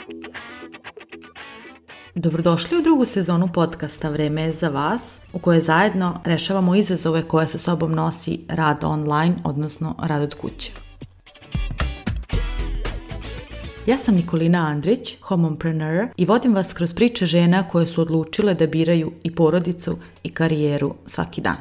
Dobrodošli u drugu sezonu podcasta Vreme je za vas, u kojoj zajedno rešavamo izazove koje sa sobom nosi rad online, odnosno rad od kuće. Ja sam Nikolina Andrić, homompreneur, i vodim vas kroz priče žena koje su odlučile da biraju i porodicu i karijeru svaki dan.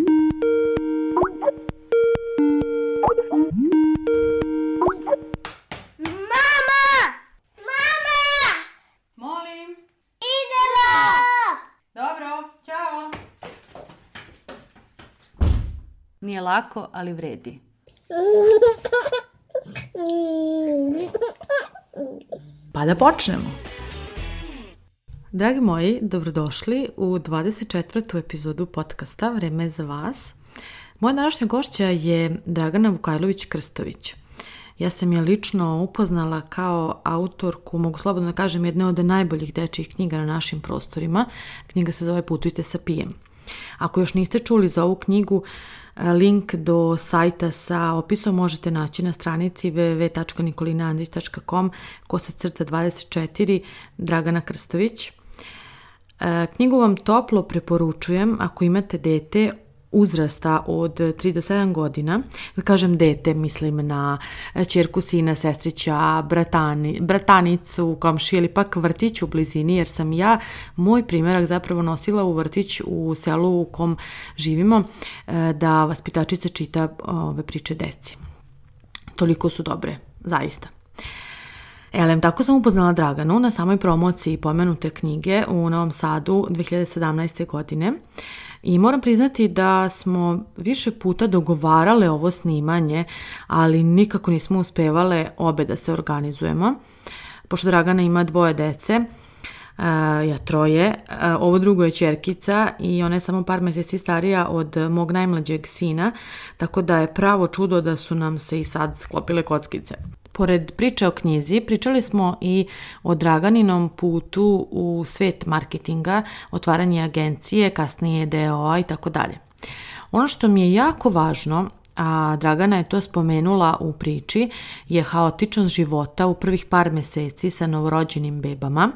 Nije lako, ali vredi. Pa da počnemo. Dragi moji, dobrodošli u 24. epizodu podcasta Vreme je za vas. Moja današnja gošća je Dragana Vukajlović-Krstović. Ja sam je lično upoznala kao autorku, mogu slobodno da kažem, jedne od najboljih dečjih knjiga na našim prostorima. Knjiga se zove Putujte sa pijem. Ako još niste čuli za ovu knjigu, link do sajta sa opisom možete naći na stranici www.nikolinaandrić.com/24 Dragana Krstović. Knjigu vam toplo preporučujem ako imate dete uzrasta od 3 do 7 godina. Da kažem dete, mislim na ćerku, sina, sestrića, bratanicu, komšiju ili pak vrtić u blizini, jer sam ja moj primjerak zapravo nosila u vrtić u selu u kom živimo, da vaspitačica čita ove priče deci. Toliko su dobre, zaista. Tako sam upoznala Draganu na samoj promociji pomenute knjige u Novom Sadu 2017. godine. I moram priznati da smo više puta dogovarale ovo snimanje, ali nikako nismo uspevale obe da se organizujemo. Pošto Dragana ima 2 dece, ja 3, ovo drugo je ćerkica i ona je samo par mjeseci starija od mog najmlađeg sina, tako da je pravo čudo da su nam se i sad sklopile kockice. Pored priče o knjizi, pričali smo i o Draganinom putu u svet marketinga, otvaranje agencije, kasnije DOA i tako dalje. Ono što mi je jako važno, a Dragana je to spomenula u priči, je haotičnost života u prvih par mjeseci sa novorođenim bebama.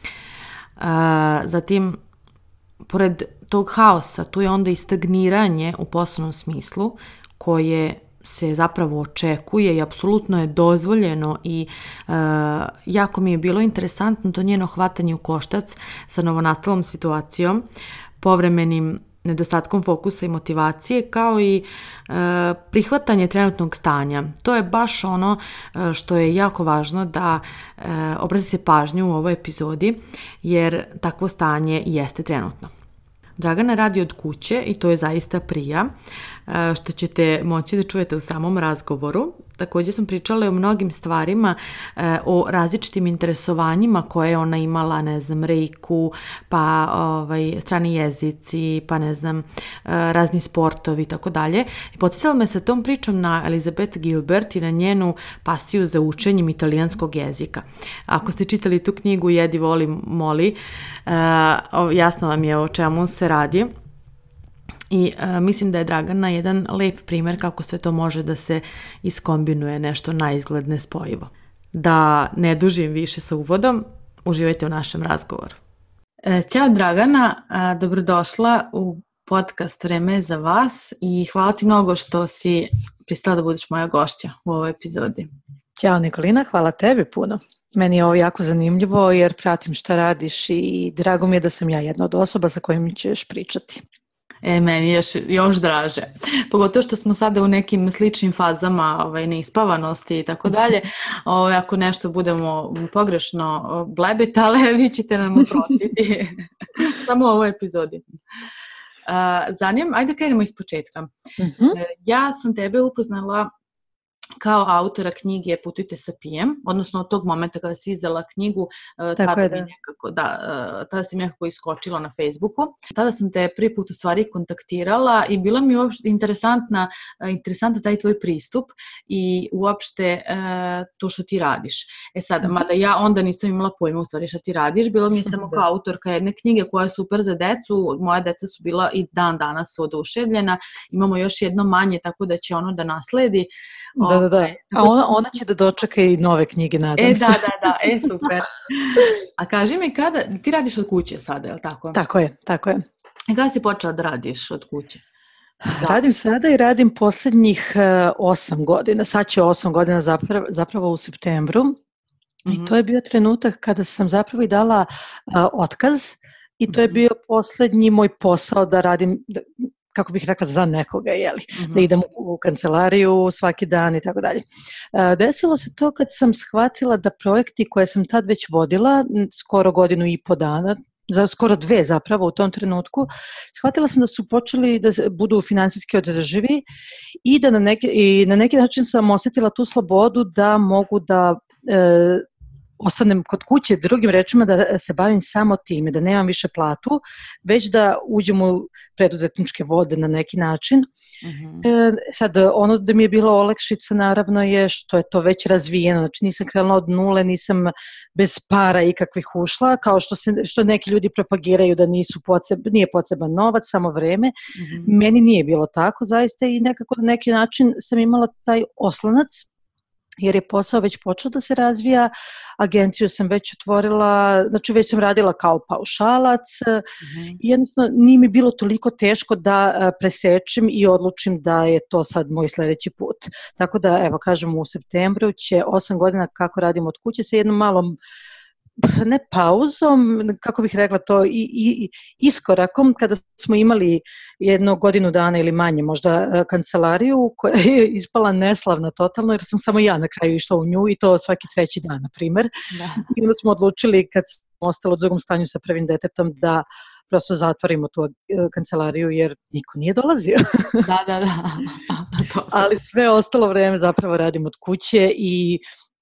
Zatim, pored tog haosa, tu je onda i stagniranje u poslovnom smislu koje se zapravo očekuje i apsolutno je dozvoljeno i jako mi je bilo interesantno to njeno hvatanje u koštac sa novonastalom situacijom, povremenim nedostatkom fokusa i motivacije, kao i prihvatanje trenutnog stanja. To je baš ono što je jako važno da obratite pažnju u ovoj epizodi, jer takvo stanje jeste trenutno. Dragana radi od kuće i to je zaista prija, što ćete moći da čujete u samom razgovoru. Također sam pričala o mnogim stvarima, o različitim interesovanjima koje ona imala, reiku, pa strani jezici, pa razni sportovi i tako dalje. I podsjetila me sa tom pričom na Elizabeth Gilbert i na njenu pasiju za učenjem italijanskog jezika. Ako ste čitali tu knjigu Jedi, voli, moli, jasno vam je o čemu se radi. I mislim da je Dragana jedan lep primjer kako sve to može da se iskombinuje, nešto naizgled nespojivo. Da ne dužim više sa uvodom, uživajte u našem razgovoru. Ćao Dragana, dobrodošla u podcast Vreme je za vas i hvala ti mnogo što si pristala da budeš moja gošća u ovoj epizodi. Ćao Nikolina, hvala tebi puno. Meni je ovo jako zanimljivo jer pratim šta radiš i drago mi je da sam ja jedna od osoba sa kojim ćeš pričati. Meni je još draže. Pogotovo što smo sada u nekim sličnim fazama neispavanosti i tako dalje. Ako nešto budemo pogrešno blebetale, vi ćete nam oprostiti. Samo u ovoj epizodi. Ajde krenemo iz početka. Ja sam tebe upoznala kao autora knjige Putujte sa pijem, odnosno od tog momenta kada si izdala knjigu, tada si nekako iskočila na Facebooku. Tada sam te prvi put u stvari kontaktirala i bila mi uopšte interesantna taj tvoj pristup i uopšte to što ti radiš. Sad, mada ja onda nisam imala pojma u stvari što ti radiš, bilo mi je samo kao autorka jedne knjige koja je super za decu, moja deca su bila i dan danas oduševljena, imamo još jedno manje, tako da će ono da nasledi. da. A ona će da dočeka i nove knjige, nadam se. Da, super. A kaži mi, kada, ti radiš od kuće sada, je li tako? Tako je. I kada si počela da radiš od kuće? Radim sada i radim poslednjih 8 godina. Sad će 8 godina zapravo u septembru. I to je bio trenutak kada sam zapravo i dala otkaz i to je bio poslednji moj posao da radim, kako bih rekla, za nekoga, da idem u kancelariju svaki dan i tako dalje. Desilo se to kad sam shvatila da projekti koje sam tad već vodila, skoro 1.5 godina, skoro 2 zapravo u tom trenutku, shvatila sam da su počeli da budu finansijski održivi i da na neki način sam osetila tu slobodu da mogu da ostanem kod kuće, drugim rečima da se bavim samo time, da nemam više platu, već da uđem u preduzetničke vode na neki način. Sad, ono da mi je bilo olakšica naravno je što je to već razvijeno, znači nisam krenula od nule, nisam bez para ikakvih ušla, kao što neki ljudi propagiraju da nije potreban novac, samo vreme. Meni nije bilo tako zaista i nekako na neki način sam imala taj oslonac, jer je posao već počeo da se razvija, agenciju sam već otvorila, znači već sam radila kao paušalac i jednostavno nije mi bilo toliko teško da presečem i odlučim da je to sad moj sledeći put. Tako da, evo, kažem, u septembru će 8 godina kako radim od kuće sa jednom malom, ne pauzom, kako bih rekla to, i iskorakom kada smo imali 1 godinu dana ili manje možda kancelariju koja je ispala neslavna totalno jer sam samo ja na kraju išla u nju i to svaki 3. dan, na primer. I onda smo odlučili kad smo ostali u drugom stanju sa prvim detetom da prosto zatvorimo tu kancelariju jer niko nije dolazio. Da. Ali sve ostalo vreme zapravo radim od kuće i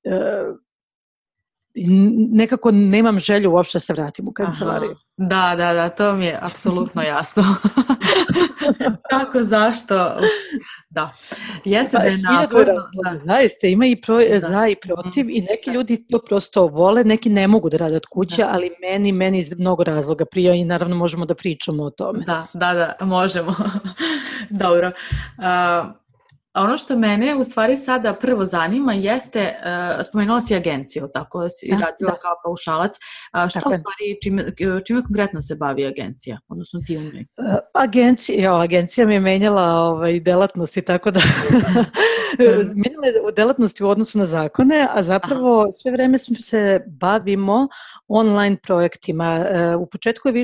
nekako nemam želju uopšte da se vratim u kancelariju. Da, to mi je apsolutno jasno. Kako, zašto? Da. Jeste da je naporno. Zaista, ima i za i protiv i neki ljudi to prosto vole, neki ne mogu da rade od kuće, ali meni iz mnogo razloga prija i naravno možemo da pričamo o tome. Da, možemo. Dobro. Ono što mene u stvari sada prvo zanima jeste, spomenula si agenciju, tako si radila kao paušalac, što u stvari, čime konkretno se bavi agencija, odnosno ti u njoj? Agencija mi je menjala delatnosti, tako da menjala je delatnosti u odnosu na zakone, a zapravo sve vreme se bavimo online projektima. U početku je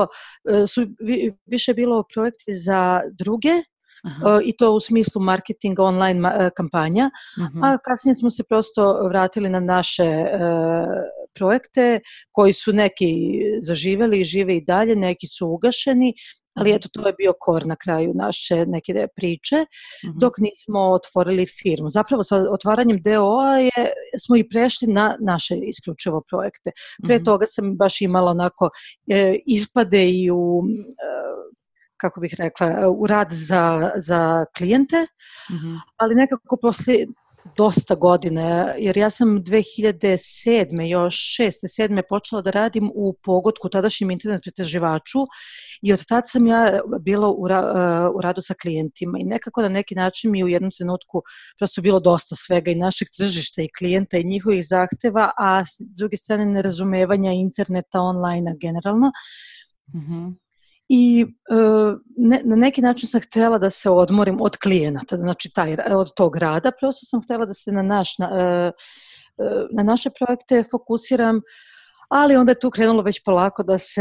više bilo projekti za druge, i to u smislu marketinga online kampanja, a kasnije smo se prosto vratili na naše projekte koji su neki zaživeli i žive i dalje, neki su ugašeni, ali eto to je bio kor na kraju naše neke priče, dok nismo otvorili firmu. Zapravo sa otvaranjem DOA smo i prešli na naše isključivo projekte. Pre toga sam baš imala onako ispade i u kako bih rekla, u rad za klijente, ali nekako posle dosta godina, jer ja sam 2007. još 6. 7. počela da radim u Pogodku, tadašnjem internet pretraživaču i od tad sam ja bila u radu sa klijentima i nekako na neki način mi u jednom trenutku prosto bilo dosta svega i našeg tržišta i klijenta i njihovih zahteva, a s druge strane nerazumevanja interneta, online generalno. I na neki način sam htjela da se odmorim od klijenata, znači od tog rada, prosto sam htjela da se na naše projekte fokusiram, ali onda je tu krenulo već polako da se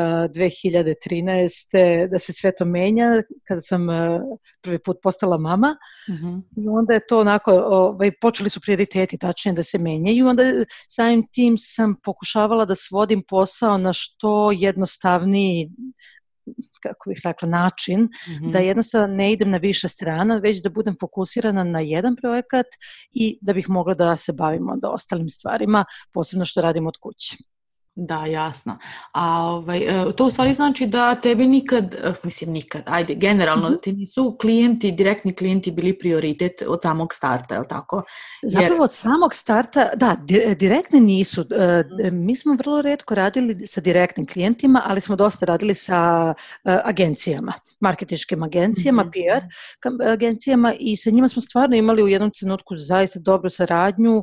2013. da se sve to menja, kada sam prvi put postala mama i onda je to onako, počeli su prioriteti tačnije da se menjaju i onda samim tim sam pokušavala da svodim posao na što jednostavniji, kako bih rekla, način, da jednostavno ne idem na više strana, već da budem fokusirana na jedan projekat i da bih mogla da se bavim onda ostalim stvarima, posebno što radim od kuće. Da, jasno. A to u stvari znači da tebi nikad, ajde, generalno da ti nisu klijenti, direktni klijenti bili prioritet od samog starta, je li tako? Zapravo od samog starta, da, direktni nisu. Mi smo vrlo retko radili sa direktnim klijentima, ali smo dosta radili sa agencijama, marketinškim agencijama, PR agencijama i sa njima smo stvarno imali u jednom trenutku zaista dobru saradnju,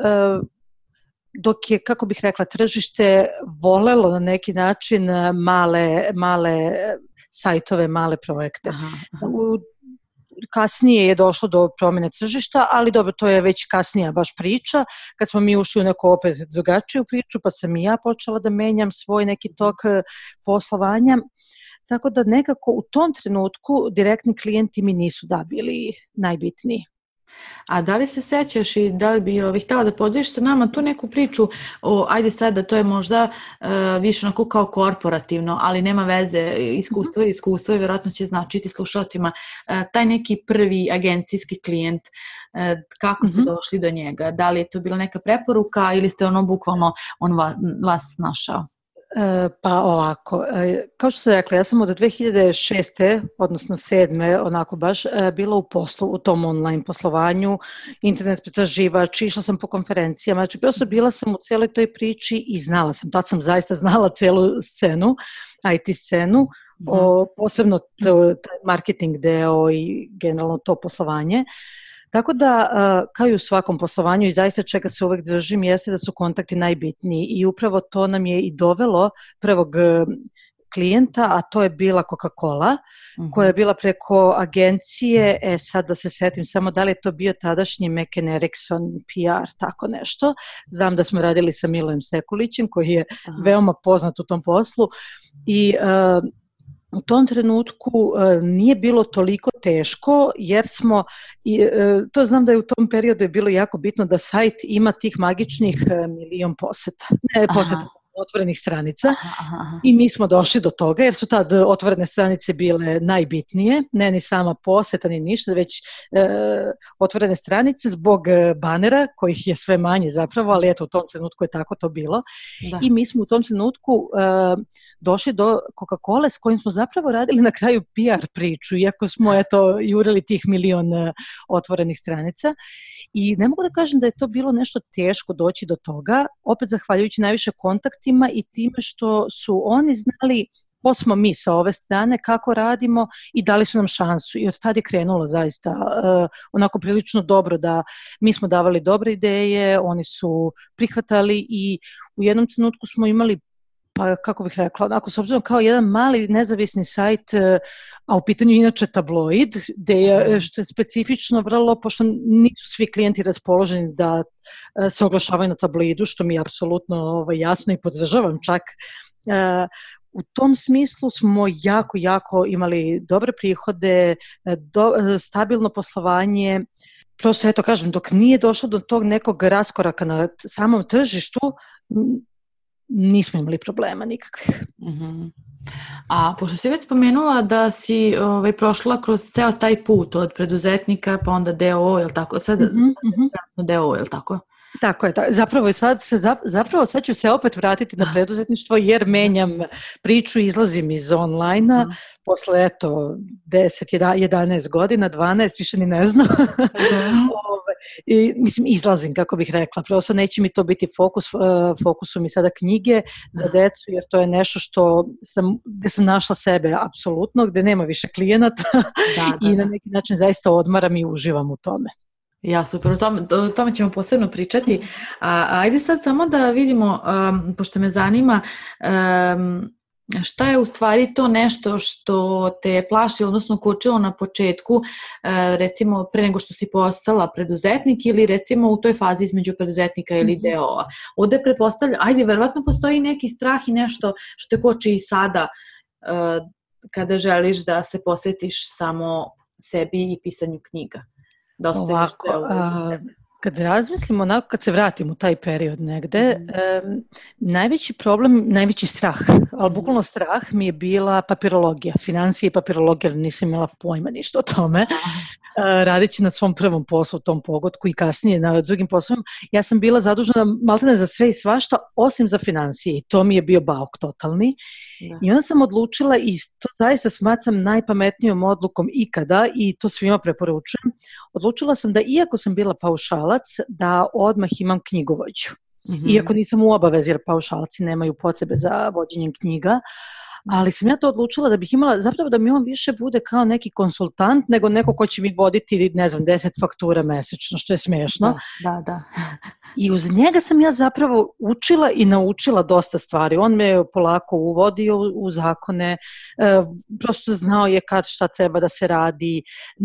dok je, kako bih rekla, tržište volelo na neki način male sajtove, male projekte. Kasnije je došlo do promjene tržišta, ali dobro, to je već kasnija baš priča, kad smo mi ušli u neku opet drugačiju priču, pa sam i ja počela da menjam svoj neki tok poslovanja, tako da nekako u tom trenutku direktni klijenti mi nisu bili najbitniji. A da li se sećaš i da li bi htjela da podeliš sa nama tu neku priču ajde sad da to je možda više onako kao korporativno, ali nema veze, iskustvo i vjerojatno će značiti slušalcima, taj neki prvi agencijski klijent, kako ste došli do njega? Da li je to bila neka preporuka ili ste bukvalno vas našao? Pa ovako, kao što sam rekla, ja sam od 2006. odnosno 2007. onako baš bila u poslu, u tom online poslovanju, internet pretraživač, išla sam po konferencijama, znači bila sam u cijeloj toj priči i znala sam, tad sam zaista znala cijelu scenu, IT scenu, posebno taj marketing deo i generalno to poslovanje. Tako da, kao i u svakom poslovanju i zaista čega se uvek držim, jeste da su kontakti najbitniji i upravo to nam je i dovelo prvog klijenta, a to je bila Coca-Cola, koja je bila preko agencije, sad da se setim samo da li je to bio tadašnji McCann Erickson PR, tako nešto. Znam da smo radili sa Milojem Sekulićem, koji je veoma poznat u tom poslu i u tom trenutku nije bilo toliko teško jer smo, to znam da je u tom periodu je bilo jako bitno da sajt ima tih magičnih 1.000.000 poseta, ne poseta, otvorenih stranica i mi smo došli do toga jer su tad otvorene stranice bile najbitnije, ne ni sama poseta ni ništa, već otvorene stranice zbog banera kojih je sve manje zapravo, ali eto u tom trenutku je tako to bilo. I mi smo u tom trenutku došli do Coca-Cola s kojim smo zapravo radili na kraju PR priču, iako smo jurili tih 1.000.000 otvorenih stranica i ne mogu da kažem da je to bilo nešto teško doći do toga, opet zahvaljujući najviše kontaktima i time što su oni znali ko smo mi sa ove strane, kako radimo i dali su nam šansu i od tada je krenulo zaista onako prilično dobro da mi smo davali dobre ideje, oni su prihvatali i u jednom trenutku smo imali, pa kako bih rekla, onako s obzirom kao jedan mali nezavisni sajt, a u pitanju inače tabloid, što je specifično vrlo, pošto nisu svi klijenti raspoloženi da se oglašavaju na tabloidu, što mi je apsolutno jasno i podržavam čak. U tom smislu smo jako imali dobre prihode, stabilno poslovanje. Prosto, eto kažem, dok nije došlo do tog nekog raskoraka na samom tržištu, nismo imali problema nikakvih. A pošto si već spomenula da si prošla kroz ceo taj put od preduzetnika pa onda DOO, je li tako? Sad DOO, je li tako? Tako je, zapravo sad ću se opet vratiti na preduzetništvo jer menjam priču, izlazim iz online-a, posle 10, 11 godina, 12, više ni ne znam. I, mislim, izlazim, kako bih rekla, prosto neće mi to biti fokus su mi sada knjige za decu, jer to je nešto gde sam našla sebe apsolutno, gde nema više klijenata i na neki način zaista odmaram i uživam u tome. Ja, super, o tome ćemo posebno pričati. Ajde sad samo da vidimo, pošto me zanima, šta je u stvari to nešto što te plaši, odnosno kočilo na početku, recimo pre nego što si postala preduzetnik ili recimo u toj fazi između preduzetnika ili DO-a. Ovde pretpostavljam, verovatno postoji neki strah i nešto što te koči i sada kada želiš da se posvetiš samo sebi i pisanju knjiga. Ovako, Kad razmislimo onako, kad se vratim u taj period negde, najveći problem, najveći strah, ali bukvalno strah mi je bila papirologija, financije i papirologija, nisam imala pojma ništa o tome. Radeći na svom prvom poslu, u tom pogodku i kasnije na drugim poslovima, ja sam bila zadužena maltene za sve i svašta, osim za financije i to mi je bio bauk totalni. I onda sam odlučila i to zaista smatram najpametnijom odlukom ikada i to svima preporučujem. Odlučila sam da iako sam bila paušalac, da odmah imam knjigovođu. Iako nisam u obavezi jer paušalci nemaju potrebe za vođenjem knjiga, ali sam ja to odlučila da bih imala, zapravo da mi on više bude kao neki konsultant nego neko ko će mi voditi, ne znam, 10 faktura mesečno, što je smiješno. Da. I uz njega sam ja zapravo učila i naučila dosta stvari. On me polako uvodio u zakone, prosto znao je kad šta treba da se radi,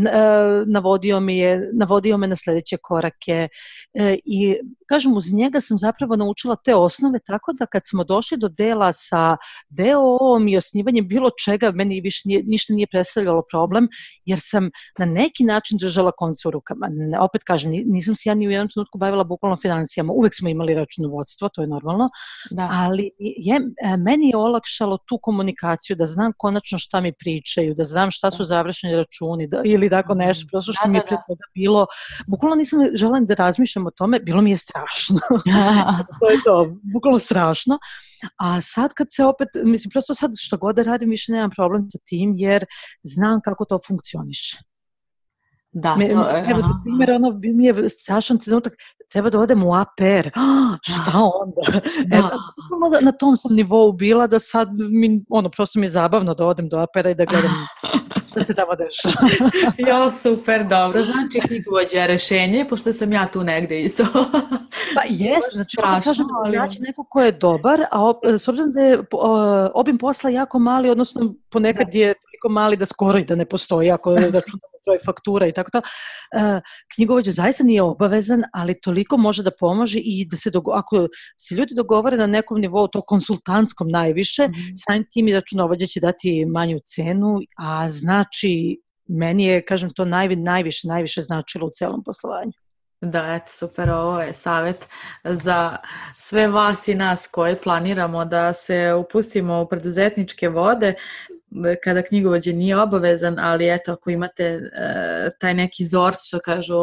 navodio me na sljedeće korake i kažem, uz njega sam zapravo naučila te osnove, tako da kad smo došli do dela sa DOO-om i osnivanjem bilo čega, meni više ništa nije predstavljalo problem, jer sam na neki način držala konce u rukama. Opet kažem, nisam se ja ni u jednom trenutku bavila bukvalno financijama, uvek smo imali računovodstvo, to je normalno, ali meni je olakšalo tu komunikaciju, da znam konačno šta mi pričaju, da znam šta su završeni računi ili tako nešto, prosto što mi je pre toga bilo, bukvalno nisam želela da razmišljam o tome, bilo mi je strašno. To je to, bukvalno strašno. A sad kad se opet, mislim, prosto sad što god da radim, više nemam problem sa tim, jer znam kako to funkcioniše. Da, evo, za primjer, mi je strašan trenutak, treba da odem u APR. Šta onda? Na tom sam nivou bila da sad prosto mi je zabavno da odem do APR-a i da gledam šta se tamo dešava. Jo, super, dobro. Znači, knjigovođa je rešenje, pošto sam ja tu negde isto. Pa jes, znači, kažem, naći neko ko je dobar, a s obzirom da je obim posla jako mali, odnosno ponekad je toliko mali da skoro i da ne postoji, ako računamo broj faktura i tako to. Knjigovođa zaista nije obavezan, ali toliko može da pomože i da se, ako se ljudi dogovore na nekom nivou, to konsultantskom najviše, samim tim i računovođa će dati manju cenu, a znači, meni je, kažem, to najviše značilo u celom poslovanju. Da, eto, super, ovo je savjet za sve vas i nas koji planiramo da se upustimo u preduzetničke vode, kada knjigovođa nije obavezan, ali eto, ako imate taj neki zort, što kažu,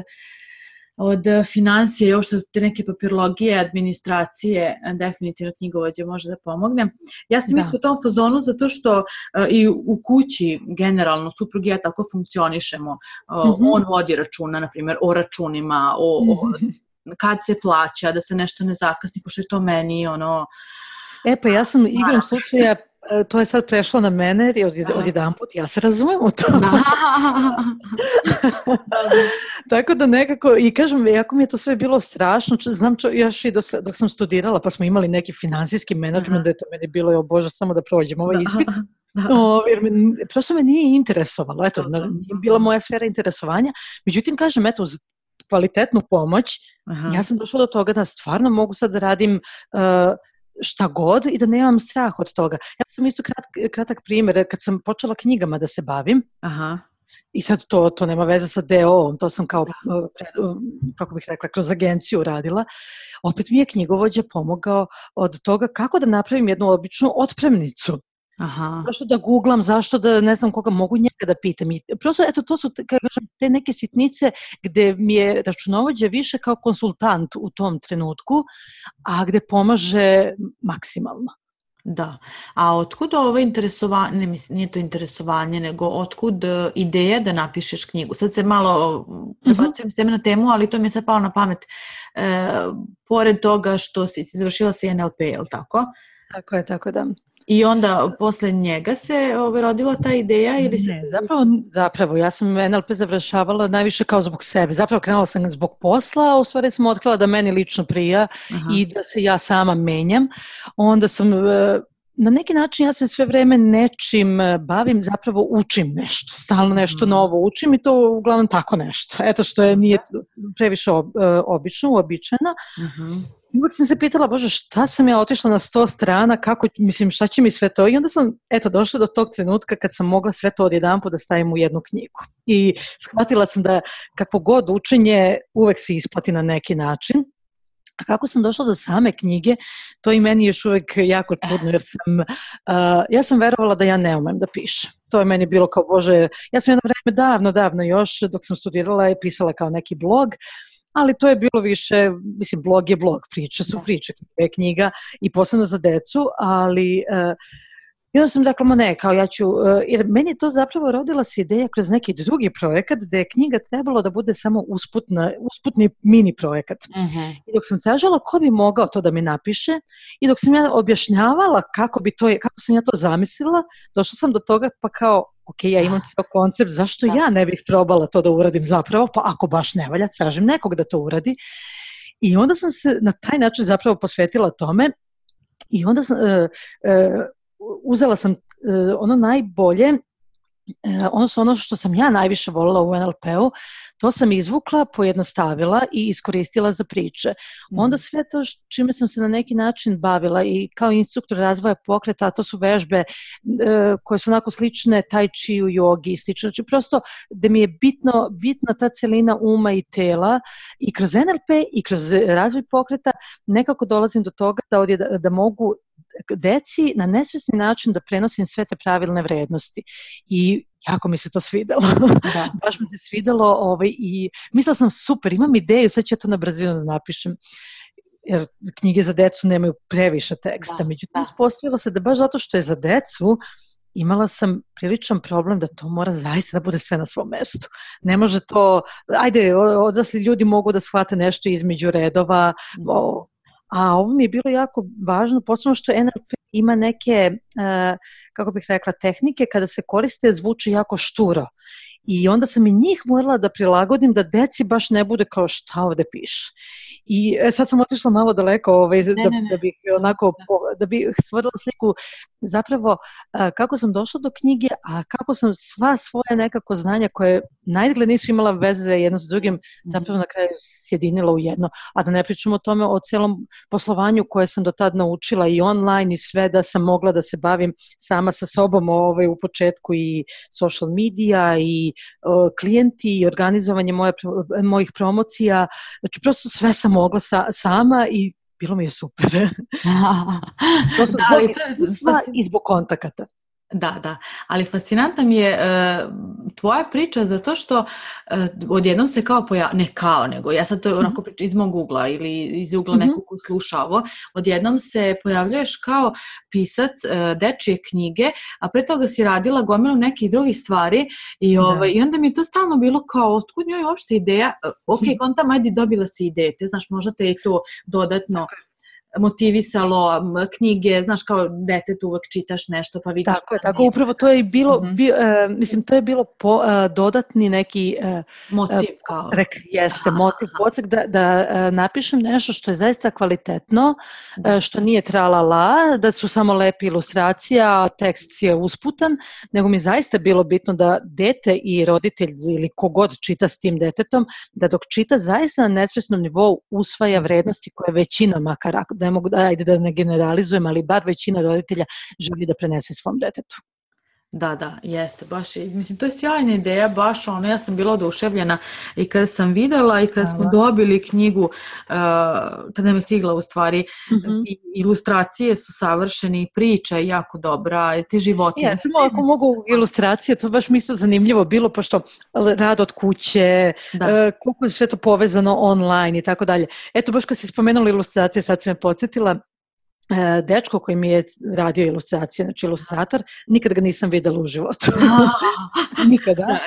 od financije i uopšte te neke papirologije, administracije, definitivno knjigovođa može da pomogne. Ja sam isto u tom fazonu zato što i u kući generalno suprug i ja tako funkcionišemo. On vodi računa, na primjer, o računima, kad se plaća, da se nešto ne zakasni, pošto je to meni pa ja sam igrom slučaja, to je sad prešlo na mene i odjedanput ja se razumem u to. Tako da nekako, i kažem, jako mi je to sve bilo strašno, znam još i dok sam studirala, pa smo imali neki finansijski menadžment, da je to meni bilo, bože, samo da prođem ovaj ispit. Jer prosto me nije interesovalo, eto, nije bila moja sfera interesovanja, međutim, kažem, eto, uz kvalitetnu pomoć, ja sam došla do toga da stvarno mogu sad da radim šta god i da nemam strah od toga. Ja sam isto kratak primjer, kad sam počela knjigama da se bavim, i sad to nema veze sa DO-om, to sam kao, kako bih rekla, kroz agenciju radila, opet mi je knjigovođa pomogao od toga kako da napravim jednu običnu otpremnicu. Zašto da googlam, zašto da ne znam koga, mogu njega da pitam. I prosto, eto, to su te neke sitnice gde mi je računovođa više kao konsultant u tom trenutku, a gde pomaže maksimalno. Da, a otkud ovo interesovanje, nije to interesovanje, nego otkud ideja da napišeš knjigu? Sad se malo prebacujem s teme na temu, ali to mi je sad palo na pamet. Pored toga što si završila si NLP, je li tako? Tako da. I onda posle njega se rodila ta ideja? Ili ne, zapravo, ja sam NLP završavala najviše kao zbog sebe. Zapravo krenula sam zbog posla, a u stvari sam otkrila da meni lično prija i da se ja sama menjam. Onda sam na neki način ja se sve vreme nečim bavim, zapravo učim nešto, stalno nešto novo učim i to uglavnom tako nešto. Eto što nije previše uobičajeno. I uvijek sam se pitala, Bože, šta sam ja otišla na 100 strana, šta će mi sve to? I onda sam, došla do tog trenutka kad sam mogla sve to odjedanput da stavim u jednu knjigu. I shvatila sam da kakvo god učenje uvek se isplati na neki način. A kako sam došla do same knjige, to i meni još uvijek jako čudno, jer ja sam verovala da ja ne umem da pišem. To je meni bilo kao, Bože, ja sam jedno vreme davno još, dok sam studirala, je pisala kao neki blog, ali to je bilo više, mislim, blog je blog, priče su priče, knjiga je knjiga i posebno za decu, ali i onda sam dakle, kao ja ću, jer meni je to zapravo rodila se ideja kroz neki drugi projekat gde je knjiga trebalo da bude samo usputni mini projekat. I dok sam tražila ko bi mogao to da mi napiše i dok sam ja objašnjavala kako sam ja to zamislila, došla sam do toga pa kao, ok, ja imam ceo koncept, zašto ja ne bih probala to da uradim zapravo, pa ako baš ne valja, tražim nekog da to uradi. I onda sam se na taj način zapravo posvetila tome i onda sam... uzela sam ono najbolje, ono što sam ja najviše volila u NLP-u, to sam izvukla, pojednostavila i iskoristila za priče. Onda sve to čime sam se na neki način bavila i kao instruktor razvoja pokreta, a to su vežbe koje su onako slične tai chi u jogi i slično. Znači prosto da mi je bitna ta celina uma i tela i kroz NLP i kroz razvoj pokreta nekako dolazim do toga da mogu deci na nesvesni način da prenosim sve te pravilne vrednosti. I jako mi se to svidelo. Baš mi se svidelo i mislila sam super, imam ideju, sad ću ja to na brzinu da napišem. Jer knjige za decu nemaju previše teksta. Međutim, ispostavilo se da baš zato što je za decu imala sam priličan problem da to mora zaista da bude sve na svom mestu. Ne može to, odrasli ljudi mogu da shvate nešto između redova, a ovo mi je bilo jako važno, posebno što NLP ima neke, kako bih rekla, tehnike kada se koriste zvuči jako šturo. I onda sam i njih morala da prilagodim da deci baš ne bude kao šta ovde piše. I sad sam otišla malo daleko da bih onako, da bih stvorila sliku zapravo kako sam došla do knjige, a kako sam sva svoje nekako znanja koje najgled nisu imala veze jedno s drugim, zapravo na kraju sjedinila u jedno. A da ne pričamo o tome, o celom poslovanju koje sam do tad naučila i online i sve, da sam mogla da se bavim sama sa sobom u početku i social media i klijenti i organizovanje mojih promocija. Znači prosto sve sam mogla sama i bilo mi je super. Prosto zbog iskustva i zbog kontakata. Da, ali fascinantna mi je tvoja priča zato što odjednom se nego ja sad to onako pričam iz mog ugla ili iz ugla nekog ko sluša ovo, odjednom se pojavljuješ kao pisac dečije knjige, a pre toga si radila gomilu nekih drugih stvari i onda mi je to stalno bilo kao, otkud njoj uopšte ideja, kontam, ajde dobila si ideje, znaš, možda te je to dodatno motivisalo, knjige, znaš, kao detetu uvek čitaš nešto pa vidiš. Tako, upravo to je bilo, mislim, to je bilo dodatni neki motiv, motiv, podsek da napišem nešto što je zaista kvalitetno, što nije tralala, da su samo lepe ilustracije, a tekst je usputan, nego mi je zaista bilo bitno da dete i roditelj ili kogod čita s tim detetom, da dok čita zaista na nesvesnom nivou usvaja vrednosti koje većina makar, ne mogu da ne generalizujem, ali bar većina roditelja želi da prenese svom detetu. Da, jeste, baš je, mislim, to je sjajna ideja, baš ja sam bila oduševljena i kada sam videla i kada smo dobili knjigu, tada mi je stigla u stvari, ilustracije su savršene i priča je jako dobra, te životinje. Ja, samo ako mogu ilustracije, to baš mi isto zanimljivo bilo, pošto rad od kuće, koliko je sve to povezano online i tako dalje. Eto, baš kad si spomenula ilustracije, sad si me podsjetila, dečko koji mi je radio ilustracije, znači ilustrator, nikad ga nisam videla u životu. Nikada.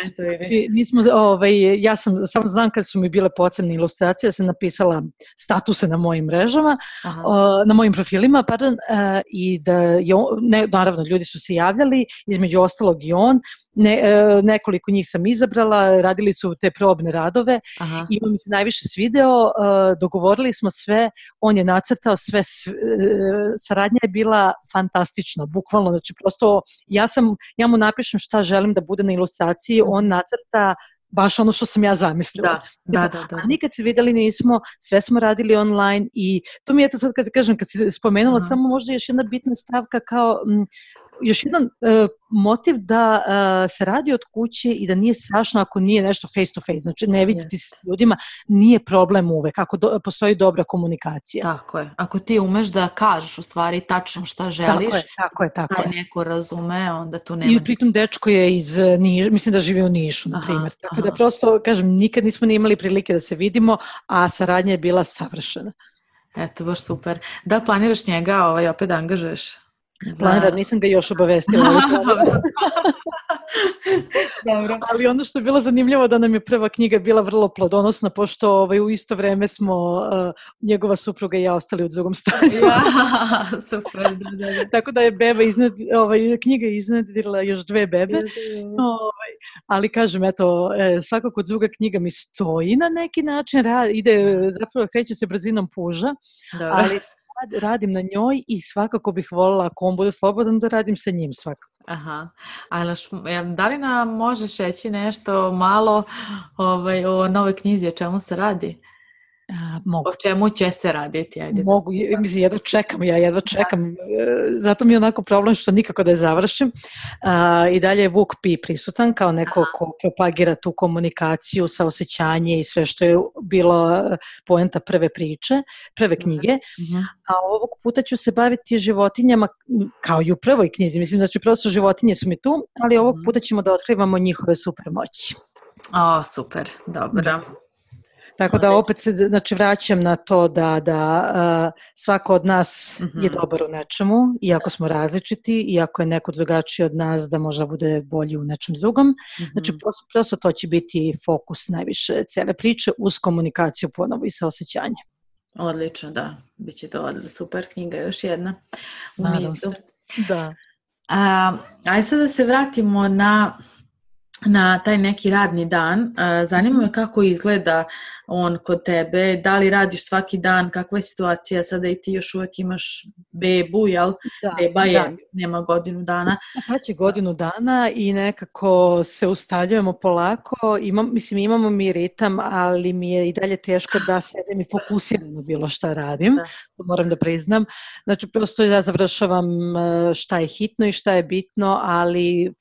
Ja sam samo znam kad su mi bile potrebne ilustracije, ja sam napisala statuse na mojim mrežama, na mojim profilima, i da naravno ljudi su se javljali, između ostalog i on, nekoliko njih sam izabrala, radili su te probne radove i mi se najviše svideo, dogovorili smo sve, on je nacrtao sve saradnja je bila fantastična, bukvalno, znači prosto ja mu napišem šta želim da bude na ilustraciji, on nacrta baš ono što sam ja zamislila. Da. A nikad se videli nismo, sve smo radili online i to mi je to sad kad si spomenula, samo možda još jedna bitna stavka kao još jedan motiv da se radi od kuće i da nije strašno ako nije nešto face to face, znači ne vidjeti s ljudima, nije problem uvek, ako postoji dobra komunikacija. Tako je, ako ti umeš da kažeš u stvari tačno šta želiš, tako je. neko razume, onda tu nema. I pritom dečko je iz Niša, mislim da živi u Nišu, na primjer, tako da prosto, kažem, nikad nismo ni imali prilike da se vidimo, a saradnja je bila savršena. Eto, baš super. Da planiraš njega opet da angažuješ? Planiram, nisam ga još obavestila. Dobro. Ali ono što je bilo zanimljivo da nam je prva knjiga bila vrlo plodonosna, pošto u isto vreme smo njegova supruga i ja ostali u drugom stanju. Super. Tako da je knjiga iznedrila još 2 bebe. Ali kažem, eto, svakako druga knjiga mi stoji na neki način, zapravo kreće se brzinom puža, ali radim na njoj i svakako bih voljela, ako on bude slobodan, da radim sa njim svakako. Aha, da li nam možeš reći nešto malo o novoj knjizi, o čemu se radi? Mogu. O čemu će se raditi? Ajde. Mogu, mislim, jedva čekam. Zato mi je onako problem što nikako da je završim. I dalje je Vuk Pi prisutan kao neko ko propagira tu komunikaciju, saosećanje i sve što je bilo poenta prve priče, prve knjige. A ovog puta ću se baviti životinjama kao i u prvoj knjizi. Mislim da će prosto životinje su mi tu, ali ovog puta ćemo da otkrivamo njihove supermoći. Super, dobro. Tako da opet se vraćam na to da svako od nas je dobar u nečemu, iako smo različiti, iako je neko drugačiji od nas da možda bude bolji u nečem drugom. Znači prosto to će biti fokus najviše cele priče uz komunikaciju ponovo i saosećanje. Odlično, da. Biće to super knjiga, još jedna u nizu. Da. Ajde sad da se vratimo na taj neki radni dan. Zanima me kako izgleda on kod tebe, da li radiš svaki dan, kakva je situacija sada i ti još uvijek imaš bebu, jel? Beba nema godinu dana. Sad će godinu dana i nekako se ustaljujemo polako, imamo mi ritam, ali mi je i dalje teško da sedem i fokusirano bilo šta radim, to moram da priznam. Znači prosto ja završavam šta je hitno i šta je bitno, ali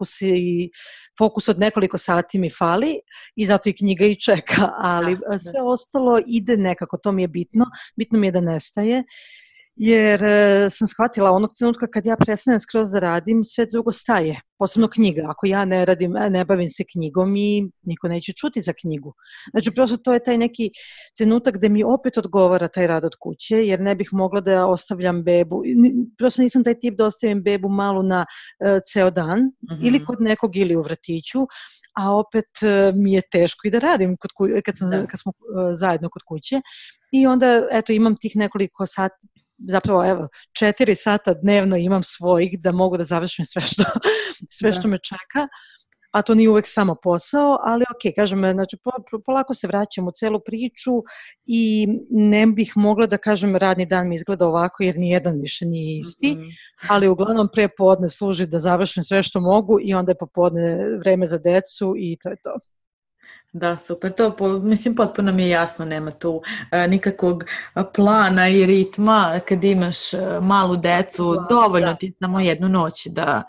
fokus od nekoliko sati mi fali i zato i knjiga i čeka, ali sve ostalo ide nekako, to mi je bitno. Bitno mi je da nestaje, jer sam shvatila onog trenutka kad ja prestanem skroz da radim, sve drugo staje, posebno knjiga. Ako ja ne radim, ne bavim se knjigom i niko neće čuti za knjigu. Znači, prosto to je taj neki trenutak gde mi opet odgovara taj rad od kuće, jer ne bih mogla da ostavljam bebu. Prosto nisam taj tip da ostavim bebu malu na ceo dan, ili kod nekog ili u vrtiću, a opet mi je teško i da radim kad smo zajedno kod kuće. I onda, eto, imam tih nekoliko sati, zapravo 4 sata dnevno imam svojih da mogu da završim sve što me čeka, a to nije uvek samo posao, ali ok, kažem, znači polako se vraćam u celu priču i ne bih mogla da kažem radni dan mi izgleda ovako jer nijedan više nije isti, ali uglavnom pre podne služi da završim sve što mogu i onda je popodne vreme za decu i to je to. Da, super, mislim potpuno mi je jasno, nema tu nikakvog plana i ritma kad imaš malu decu, dovoljno ti samo jednu noć da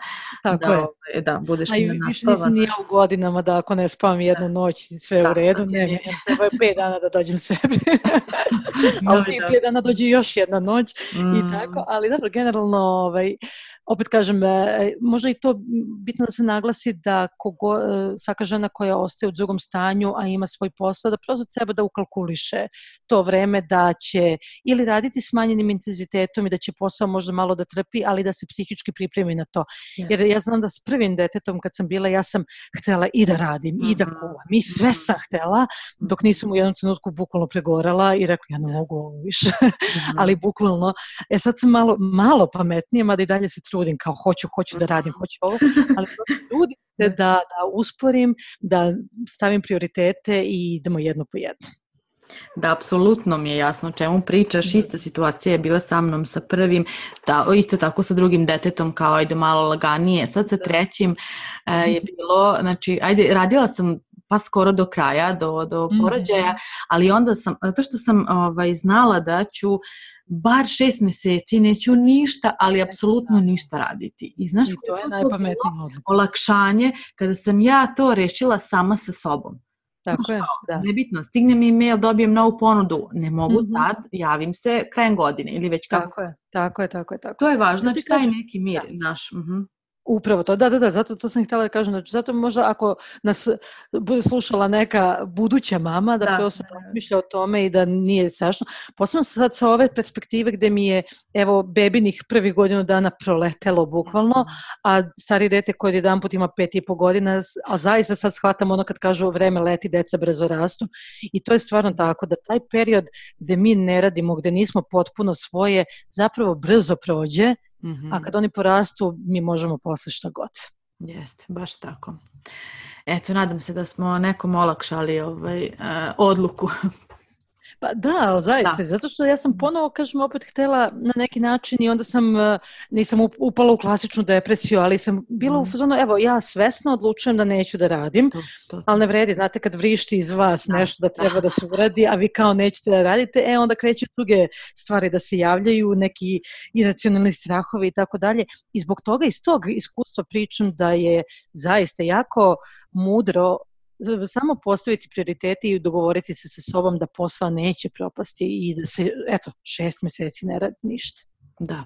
budeš naspavan. Više nisam ni ja u godinama da ako ne spavam jednu noć sve u redu, treba je 5 dana da dođem sebi, ali 5 dana dođe još jedna noć i tako, ali dobro, generalno opet kažem, možda i to bitno da se naglasi da svaka žena koja ostaje u drugom stanju, a ima svoj posao, da prosto treba da ukalkuliše to vreme da će ili raditi smanjenim intenzitetom i da će posao možda malo da trpi, ali da se psihički pripremi na to. Jer ja znam da s prvim detetom kad sam bila, ja sam htela i da radim, i da kuvam, i sve sam htela, dok nisam u jednom trenutku bukvalno pregorala i rekla, ja ne mogu ovo više, ali bukvalno, sad sam malo pametnija, mada i dalje se trudim, kao hoću da radim, hoću ovo, ali trudim se da usporim, da stavim prioritete i idemo jedno po jedno. Da, apsolutno mi je jasno o čemu pričaš. Ista situacija je bila sa mnom sa prvim, da, isto tako sa drugim detetom, kao ajde malo laganije. Sad sa trećim je bilo, znači, ajde, radila sam pa skoro do kraja, do porođaja, ali onda sam, zato što sam znala da ću bar 6 meseci neću ništa, ali apsolutno ništa raditi. I znaš to je najpametnije odluka. Olakšanje kada sam ja to rešila sama sa sobom. Tako je, da. Nebitno, stigne mi e-mail, dobijem novu ponudu, ne mogu sad, javim se krajem godine ili već kako. Tako je. To je važno, znači taj neki mir naš. Upravo to, da, zato to sam htjela da kažem, znači zato možda ako nas bude slušala neka buduća mama, da prvo se razmišlja o tome i da nije strašno. Posebno sad sa ove perspektive gde mi je, evo, bebinih prvih godinu dana proletelo bukvalno, a stari dete koji jedan put ima 5,5 godina, a zaista sad shvatam ono kad kažu vreme leti, deca brzo rastu i to je stvarno tako, da taj period gde mi ne radimo, gde nismo potpuno svoje, zapravo brzo prođe. A kad oni porastu, mi možemo posle šta god. Jeste, baš tako. Eto, nadam se da smo nekom olakšali odluku. Pa da, ali zaista, zato što ja sam ponovo, kažem, opet htjela na neki način i onda nisam upala u klasičnu depresiju, ali sam bila u fazonu, evo, ja svesno odlučujem da neću da radim, ali ne vredi, znate, kad vrišti iz vas nešto da treba da se uradi, a vi kao nećete da radite, onda kreću druge stvari da se javljaju, neki iracionalni strahovi i tako dalje. I zbog toga iz tog iskustva pričam da je zaista jako mudro samo postaviti prioritete i dogovoriti se sa sobom da posao neće propasti i da se, 6 meseci ne radi ništa. Da.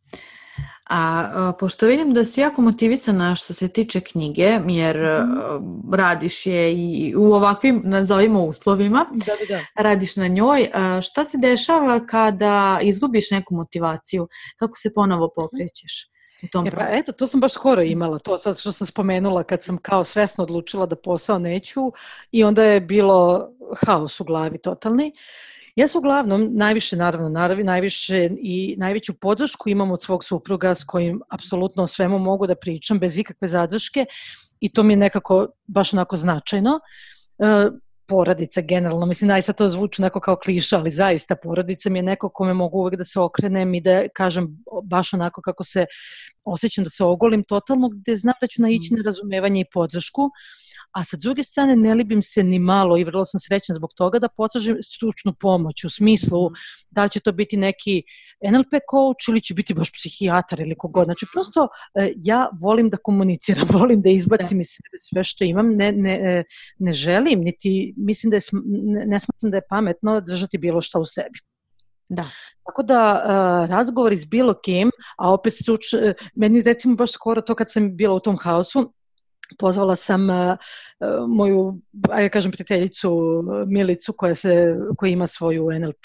A pošto vidim da si jako motivisana što se tiče knjige, jer radiš je i u ovakvim, nazovimo, uslovima, radiš na njoj, šta se dešava kada izgubiš neku motivaciju? Kako se ponovo pokrećeš? To sam baš skoro imala, to sad što sam spomenula kad sam kao svesno odlučila da posao neću i onda je bilo haos u glavi totalni. Ja sam uglavnom najviše i najveću podršku imam od svog supruga s kojim apsolutno o svemu mogu da pričam bez ikakve zadrške i to mi je nekako baš onako značajno. Porodica generalno, mislim da i sad to zvuči neko kao kliša, ali zaista porodica mi je neko kome mogu uvek da se okrenem i da kažem baš onako kako se osjećam, da se ogolim totalno, gde znam da ću naići na razumevanje i podršku, a sa druge strane ne libim se ni malo i vrlo sam srećna zbog toga da potražim stručnu pomoć u smislu da li će to biti neki NLP coach ili će biti baš psihijatar ili kogod. Znači prosto ja volim da komuniciram, volim da izbacim iz sebe sve što imam, ne želim, niti mislim da ne smatram da je pametno držati bilo šta u sebi. Da. Tako da razgovori s bilo kim, a opet meni recimo baš skoro to kad sam bila u tom haosu, pozvala sam moju, ajde kažem, prijateljicu Milicu koja ima svoju NLP,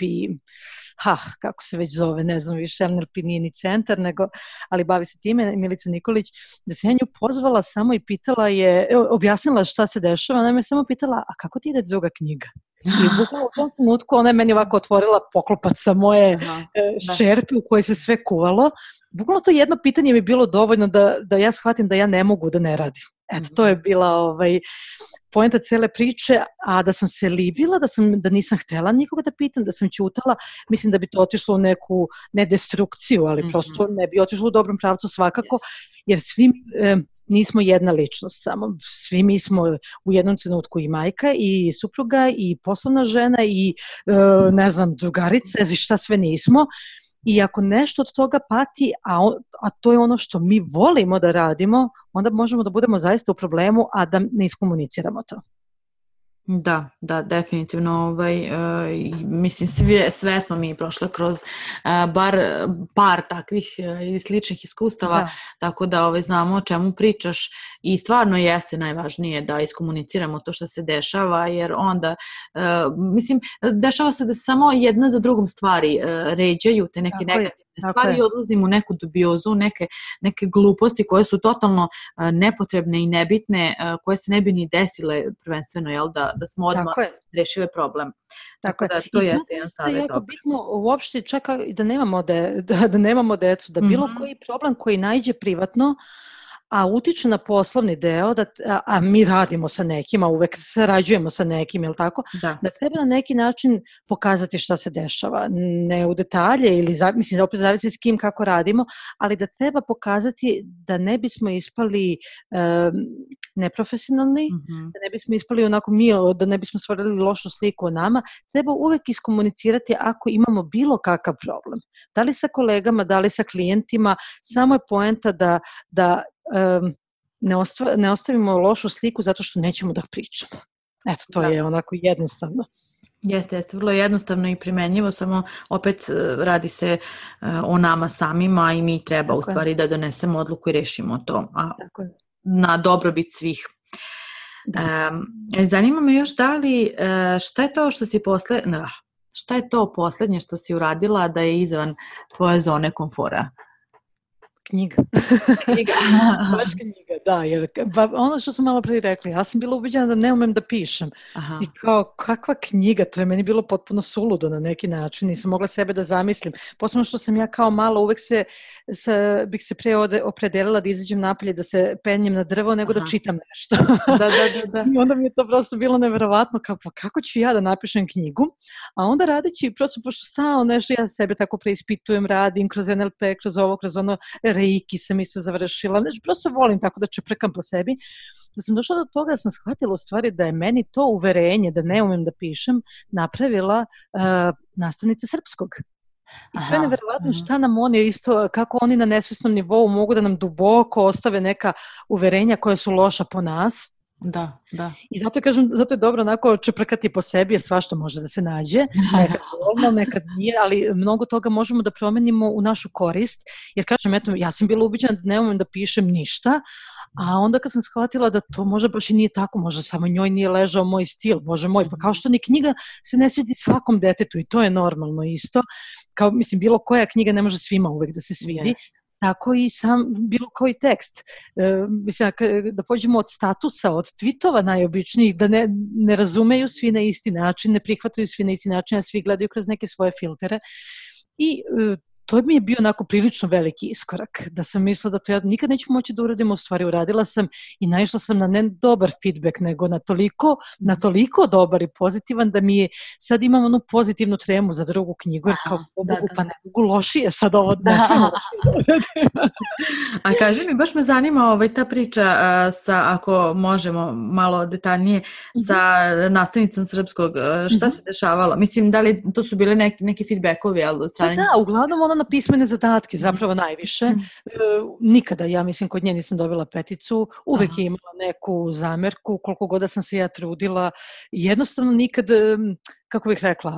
kako se već zove, ne znam više, NLP nije ni centar, ali bavi se time, Milica Nikolić, da se ja nju pozvala samo i pitala je, objasnila šta se dešava, ona me samo pitala, a kako ti ide druga knjiga? I bukvalno u tom trenutku ona je meni ovako otvorila poklopac sa moje šerpe u kojoj se sve kuvalo. Bukvalno to jedno pitanje mi je bilo dovoljno da ja shvatim da ja ne mogu da ne radim. Eto, to je bila poenta cele priče, a da sam se libila, da nisam htela nikoga da pitam, da sam ćutala, mislim da bi to otišlo u neku, ne destrukciju, ali prosto ne bi otišlo u dobrom pravcu svakako, jer svi nismo jedna ličnost samo, svi mi smo u jednom trenutku i majka i supruga i poslovna žena i ne znam, drugarica i šta sve nismo. I ako nešto od toga pati, a to je ono što mi volimo da radimo, onda možemo da budemo zaista u problemu, a da ne iskomuniciramo to. Da, definitivno. Mislim, sve smo mi prošle kroz bar par takvih i sličnih iskustava, tako da znamo o čemu pričaš i stvarno jeste najvažnije da iskomuniciramo to što se dešava, jer onda, mislim, dešava se da se samo jedna za drugom stvari ređaju te neke negativne stvari i odlazimo u neku dubiozu, neke gluposti koje su totalno nepotrebne i nebitne, koje se ne bi ni desile prvenstveno, da smo odmah rešile problem. Tako da to jeste jedan savjet. I jako bitno uopšte čak da nemamo decu, da bilo koji problem koji naiđe privatno, a utiče na poslovni deo, a mi radimo sa nekima, uvek sarađujemo sa nekim, jel tako? Da treba na neki način pokazati šta se dešava. Ne u detalje, ili mislim, opet zavisi s kim kako radimo, ali da treba pokazati da ne bismo ispali neprofesionalni, da ne bismo ispali onako da ne bismo stvorili lošu sliku o nama, treba uvek iskomunicirati ako imamo bilo kakav problem. Da li sa kolegama, da li sa klijentima, samo je poenta da ne ostavimo lošu sliku zato što nećemo da pričamo. Eto, to je onako jednostavno. Jeste, vrlo jednostavno i primenjivo, samo opet radi se o nama samima i mi treba u stvari da donesemo odluku i rešimo to na dobrobit svih. Zanima me još da li, šta je to što si šta je to poslednje što si uradila da je izvan tvoje zone komfora? Knjiga. Baš knjiga, da. Jer, ono što sam malo prije rekla, ja sam bila ubeđena da ne umem da pišem. I kao, kakva knjiga? To je meni bilo potpuno suludo na neki način. Nisam mogla sebe da zamislim. Posebno što sam ja kao malo uvek bih se pre opredelila da izađem napolje, da se penjem na drvo, nego da čitam nešto. Da. I onda mi je to prosto bilo neverovatno. Kao, pa kako ću ja da napišem knjigu? A onda radeći, prosto pošto stalno nešto ja sebe tako preispitujem, radim kroz NLP, kroz ovo, kroz ono, reiki sam isto završila. Znači, prosto volim tako da čeprekam po sebi. Da sam došla do toga da sam shvatila u stvari da je meni to uverenje da ne umem da pišem napravila nastavnica srpskog. I to je neverovatno šta nam oni isto, kako oni na nesvesnom nivou mogu da nam duboko ostave neka uverenja koja su loša po nas. Da. I zato kažem, zato je dobro onako čeprekati po sebi, jer svašta može da se nađe, nekad volno, nekad nije, ali mnogo toga možemo da promenimo u našu korist, jer kažem, eto, ja sam bila ubeđena da ne umem da pišem ništa, a onda kad sam shvatila da to možda baš i nije tako, možda samo njoj nije ležao moj stil, bože moj, pa kao što ni knjiga se ne svidi svakom detetu i to je normalno isto, kao, mislim, bilo koja knjiga ne može svima uvek da se svidi, tako i sam, bilo koji tekst. Mislim, da pođemo od statusa, od tweetova najobičnijih, da ne razumeju svi na isti način, ne prihvataju svi na isti način, a svi gledaju kroz neke svoje filtere. I to mi je bio onako prilično veliki iskorak, da sam mislila da to ja nikad neću moći da uradim, u stvari uradila sam i naišla sam na ne dobar feedback, nego na toliko dobar i pozitivan da mi je, sad imam onu pozitivnu tremu za drugu knjigu, jer kao pa ne mogu lošije sad ovo, ne smijem lošije. A kaži mi, baš me zanima ta priča sa, ako možemo malo detaljnije, sa nastavnicom srpskog, šta se dešavalo? Mislim, da li to su bile neki feedbackovi, ali od strane? Da, uglavnom ona na pismene zadatke, zapravo najviše. Nikada, ja mislim, kod nje nisam dobila peticu. Uvek je imala neku zamerku, koliko god da sam se ja trudila. Jednostavno nikad, kako bih rekla,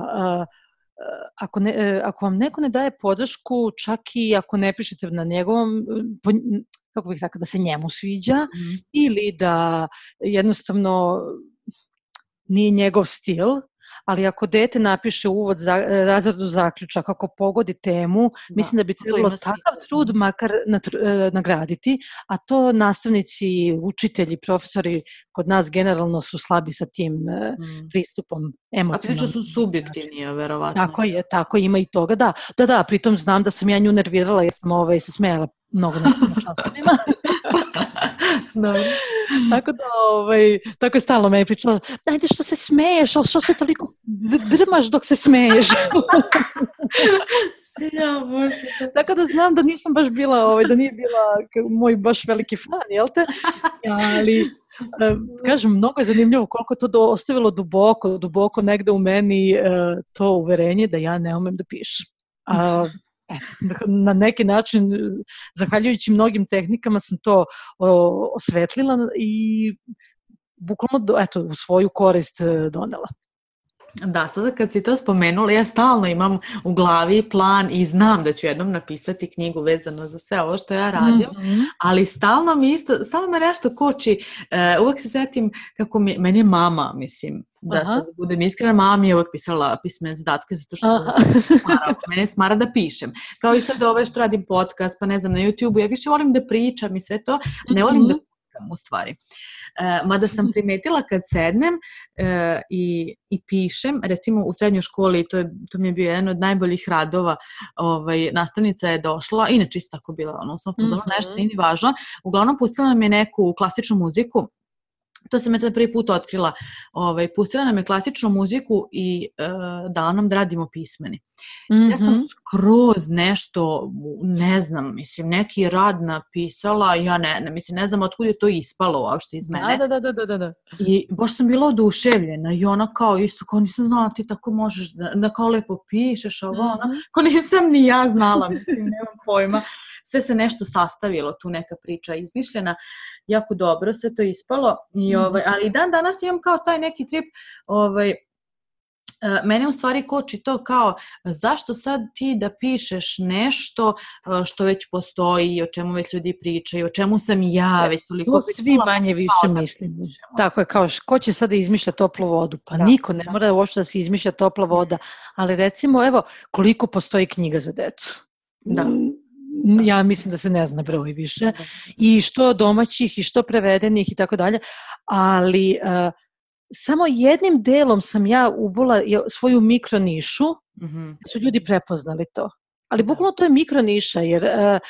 ako vam neko ne daje podršku, čak i ako ne pišete na njegovom, kako bih rekla, da se njemu sviđa, ili da jednostavno nije njegov stil, ali ako dete napiše uvod, razradu zaključak, ako pogodi temu, mislim da bi trebalo takav trud makar nagraditi, a to nastavnici, učitelji, profesori kod nas generalno su slabi sa tim pristupom emocionalnom. A priča su subjektivnije, verovatno. Tako ima i toga, da, pritom znam da sam ja nju nervirala, jer sam se smejala mnogo na časovima. Tako je stalno me je pričala, ajde što se smeješ, ali što se toliko drmaš dok se smeješ. Ja, Bože. Tako da znam da nisam baš bila, da nije bila moj baš veliki fan, jel te? Ali, kažem, mnogo je zanimljivo koliko to ostavilo duboko negde u meni to uverenje da ja ne umem da pišem. Na neki način, zahvaljujući mnogim tehnikama, sam to osvetlila i bukvalno u svoju korist donela. Da, sada kad si to spomenula, ja stalno imam u glavi plan i znam da ću jednom napisati knjigu vezano za sve ovo što ja radim, ali stalno me nešto koči. Uvek se setim kako meni je mama, mislim, da sad budem iskrena, mama mi je uvek pisala pismene zadatke zato što mene smara da pišem. Kao i sad što radim podcast, pa ne znam, na YouTube-u, ja više volim da pričam i sve to, ne volim da slikam u stvari. Mada sam primetila kad sednem i pišem, recimo u srednjoj školi, to mi je bio jedan od najboljih radova, nastavnica je došla, inače isto tako bila, u svom fazonu, nešto nije ni važno, uglavnom pustila nam je neku klasičnu muziku. To sam ja prvi put otkrila. Pustila nam je klasičnu muziku i dala nam da radimo pismeni. Ja sam skroz nešto, ne znam, mislim, neki rad napisala, ja ne znam otkud je to ispalo uopšte iz mene. Da. I baš sam bila oduševljena i ona kao isto, kao nisam znala ti tako možeš da kao lepo pišeš, kao nisam ni ja znala, mislim, nemam pojma. Sve se nešto sastavilo, tu neka priča izmišljena, jako dobro sve to ispalo, ali i dan danas imam kao taj neki trip, mene u stvari koči to kao zašto sad ti da pišeš nešto što već postoji, o čemu već ljudi pričaju, o čemu sam ja već toliko... To svi manje više mislim. Tako je, kao ko će sada izmišlja toplu vodu? Pa niko ne mora uopšte da se izmišlja topla voda, ali recimo, evo, koliko postoji knjiga za decu? Da. Ja mislim da se ne zna broj više, i što domaćih i što prevedenih i tako dalje, ali samo jednim delom sam ja ubula svoju mikronišu, su ljudi prepoznali to. Ali bukvalno to je mikroniša, jer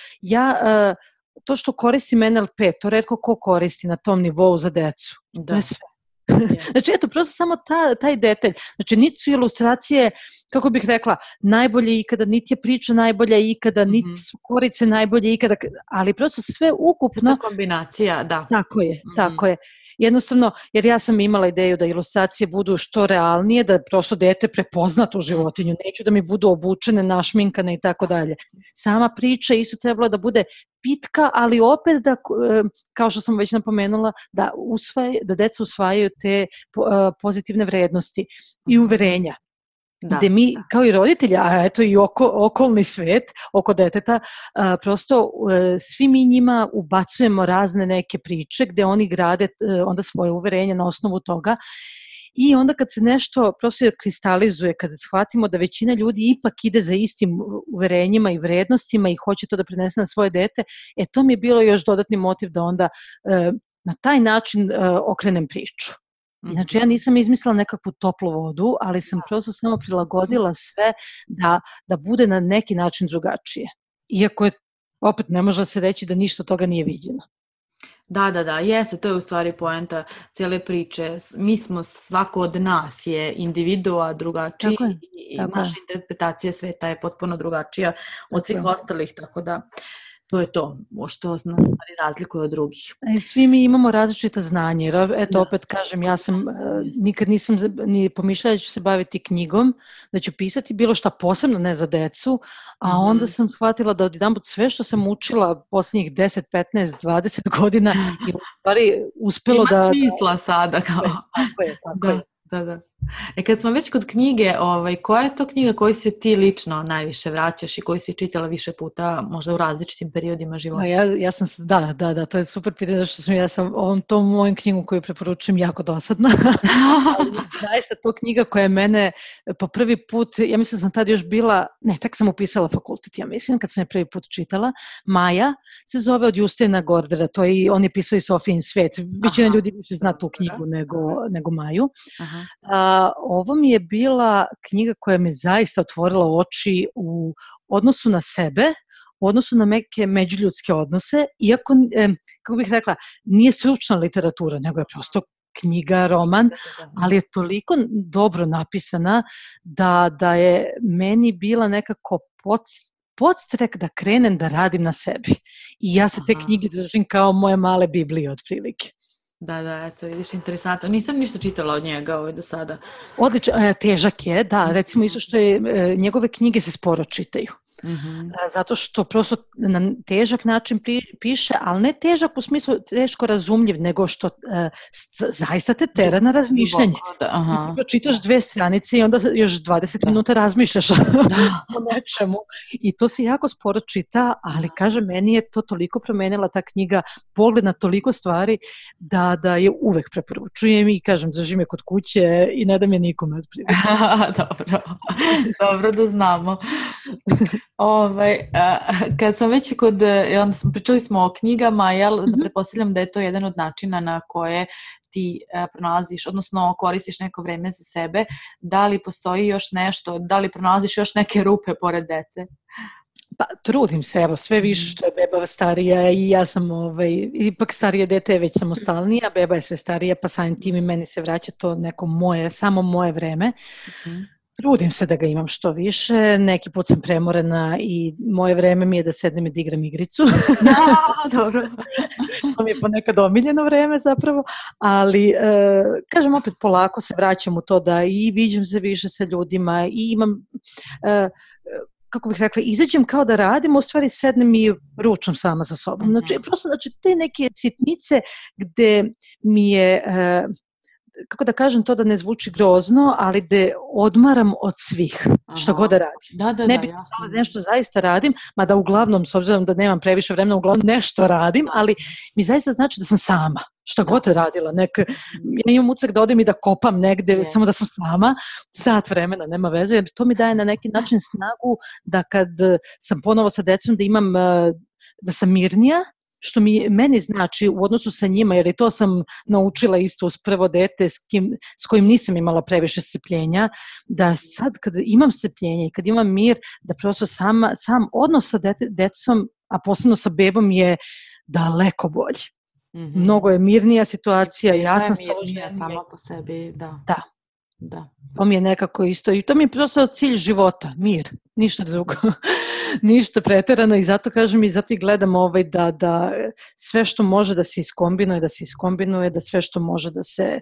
to što koristim NLP, to retko ko koristi na tom nivou za decu. To je sve. Znači, eto, prosto samo taj detalj. Znači, niti su ilustracije, kako bih rekla, najbolje ikada, niti je priča najbolja ikada, niti su korice najbolje ikada, ali prosto sve ukupno... Kombinacija, da. Tako je. Jednostavno, jer ja sam imala ideju da ilustracije budu što realnije, da prosto dete prepozna tu životinju, neću da mi budu obučene, našminkane i tako dalje. Sama priča isto trebalo da bude pitka, ali opet da, kao što sam već napomenula, da deca usvajaju te pozitivne vrednosti i uverenja. Gde mi, kao i roditelji, a eto i okolni svet oko deteta, prosto svi mi njima ubacujemo razne neke priče gde oni grade onda svoje uverenja na osnovu toga. I onda kad se nešto prosto kristalizuje, kada shvatimo da većina ljudi ipak ide za istim uverenjima i vrednostima i hoće to da prenese na svoje dete, to mi je bilo još dodatni motiv da onda na taj način okrenem priču. Znači, ja nisam izmislila nekakvu toplu vodu, ali sam prosto samo prilagodila sve da bude na neki način drugačije. Iako je, opet, ne može se reći da ništa toga nije viđeno. Da, jeste, to je u stvari poenta cijele priče. Mi smo, svako od nas je individua drugačiji i naša interpretacija sveta je potpuno drugačija od svih ostalih, tako da to je to što nas stvari razlikuje od drugih. Svi mi imamo različita znanje. Eto, opet kažem, ja sam nikad nisam ni pomišljala da ću se baviti knjigom, da ću pisati bilo šta posebno, ne za decu, a onda sam shvatila da odjedanput sve što sam učila poslednjih 10, 15, 20 godina je u stvari uspelo da... Ima smisla sada. Tako je. Da. Kad smo već kod knjige, koja je to knjiga koju se ti lično najviše vraćaš i koju si čitala više puta, možda u različitim periodima života? Ja sam, da, to je super pitanje, zašto sam ja sa tom mojom knjigu koju preporučujem jako dosadna. Zaista to knjiga koja je mene po prvi put, ja mislim sam tad još bila, tak sam upisala fakultet, ja mislim, kad sam je prvi put čitala. Maja se zove, od Justina Gordera, on je pisao i Sofijin svet. Većina ljudi više zna tu knjigu nego Maju. Ovo mi je bila knjiga koja me zaista otvorila oči u odnosu na sebe, u odnosu na neke međuljudske odnose, iako, kako bih rekla, nije stručna literatura, nego je prosto knjiga, roman, ali je toliko dobro napisana da je meni bila nekako podstrek da krenem da radim na sebi. I ja se te knjige držim kao moje male Biblije otprilike. Da, eto, vidiš, interesantno. Nisam ništa čitala od njega do sada. Odlično, težak je, da, recimo isto što je, njegove knjige se sporo čitaju. Zato što prosto na težak način piše, ali ne težak u smislu teško razumljiv, nego što zaista te tera na razmišljanje. Ti čitaš 2 stranice i onda još 20 minuta razmišljaš o nečemu. I to se jako sporo čita, ali kažem, meni je to toliko promenila ta knjiga, pogled na toliko stvari, da je uvek preporučujem i kažem, držim je kod kuće i ne dam je nikome otprilike. Dobro da znamo. Kad sam već onda pričali smo o knjigama, pretpostavljam da je to jedan od načina na koje ti pronalaziš, odnosno koristiš neko vreme za sebe. Da li postoji još nešto, da li pronalaziš još neke rupe pored dece? Pa trudim se, evo, sve više što je beba starija i ja sam ipak starije dete je već samostalnija, beba je sve starija, pa samim tim i meni se vraća to neko moje, samo moje vreme. Trudim se da ga imam što više, neki put sam premorena i moje vreme mi je da sednem i da igram igricu. Dobro. To mi je ponekad omiljeno vreme zapravo, ali kažem opet polako se vraćam u to da i viđam se više sa ljudima i imam... kako bih rekla, izađem kao da radim, u stvari sednem i ručam sama sa sobom. Znači, prosto, te neke sitnice gde mi je, kako da kažem to da ne zvuči grozno, ali gde odmaram od svih, što god da radim. Ne bih da nešto zaista radim, mada uglavnom, s obzirom da nemam previše vremena, uglavnom nešto radim, ali mi zaista znači da sam sama. Šta god radila, ja imam ucak da odem i da kopam negde, samo da sam sama, sat vremena, nema veze, jer to mi daje na neki način snagu da kad sam ponovo sa decom da imam, da sam mirnija, što meni znači u odnosu sa njima, jer i to sam naučila isto uz prvo dete s kojim nisam imala previše strpljenja, da sad kad imam strpljenje i kad imam mir, da prosto sam odnos sa decom, a posebno sa bebom je daleko bolji. Mnogo je mirnija situacija, ja sam mirnija sama po sebi, da. To mi je nekako isto i to mi je prosto cilj života, mir, ništa drugo, ništa preterano i zato kažem i zato i gledam da sve što može da se iskombinuje, da sve što može da se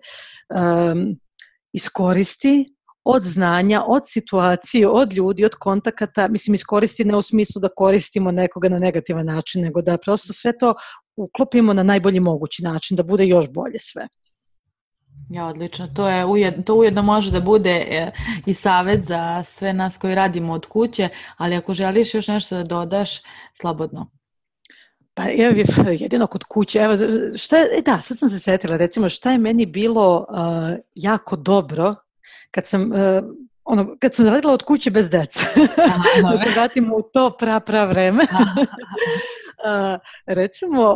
iskoristi od znanja, od situacije, od ljudi, od kontakata, mislim iskoristi ne u smislu da koristimo nekoga na negativan način, nego da prosto sve to uklopimo na najbolji mogući način, da bude još bolje sve. Ja, odlično. To ujedno može da bude i savjet za sve nas koji radimo od kuće, ali ako želiš još nešto da dodaš, slobodno. Pa jedino kod kuće, evo, sad sam se setila, recimo šta je meni bilo jako dobro kad sam radila od kuće bez dece, da se vratim u to pra vreme. Recimo,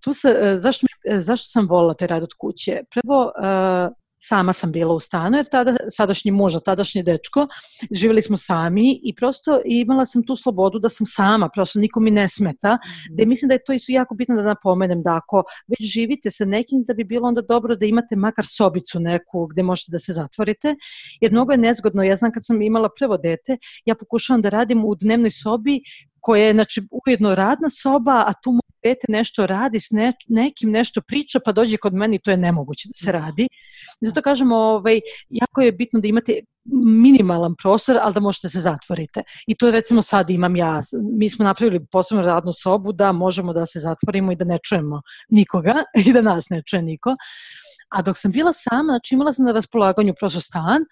zašto sam volila taj rad od kuće? Prvo, sama sam bila u stanu, jer sadašnji muž, tadašnji dečko, živjeli smo sami i prosto imala sam tu slobodu da sam sama, prosto niko mi ne smeta, da mislim da je to isto jako bitno da napomenem, da ako već živite sa nekim, da bi bilo onda dobro da imate makar sobicu neku gde možete da se zatvorite, jer mnogo je nezgodno, ja znam kad sam imala prvo dete, ja pokušavam da radim u dnevnoj sobi koja je znači, ujedno radna soba, a tu moje dete nešto radi, s nekim nešto priča, pa dođe kod mene i to je nemoguće da se radi. Zato kažemo, jako je bitno da imate minimalan prostor, ali da možete se zatvorite. I to recimo sad imam ja. Mi smo napravili posebno radnu sobu da možemo da se zatvorimo i da ne čujemo nikoga i da nas ne čuje niko. A dok sam bila sama, znači imala sam na raspolaganju prosto stan,